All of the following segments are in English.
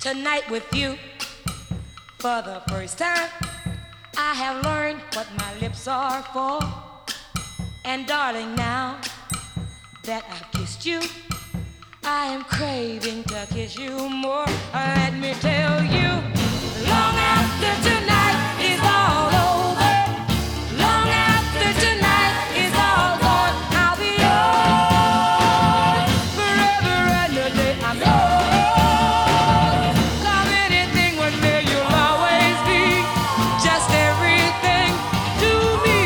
tonight with you. For the first time, I have learned what my lips are for. And darling, now that I've kissed you, I am craving to kiss you more. Let me tell you, long after tonight is all over, long after tonight is all gone, I'll be yours forever and a day. I'm yours. Come anything with me, you'll always be just everything to me.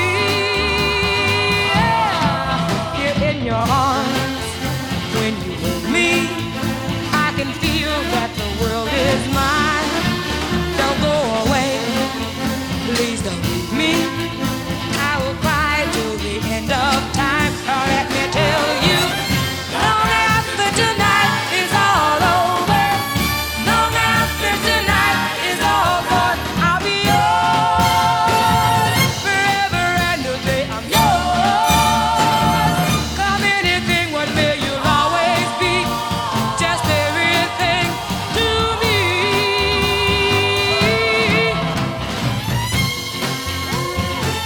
Yeah, here in your arms, when you hold me, I can feel that the world is mine. Don't go away, please don't leave me. I will cry till the end of time. Now let me tell you, long after tonight is all over, long after tonight is all gone, I'll be yours forever and a day. I'm yours. Come anything with me, you'll always be just everything to me.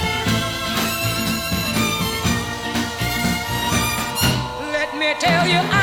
Let me tell you,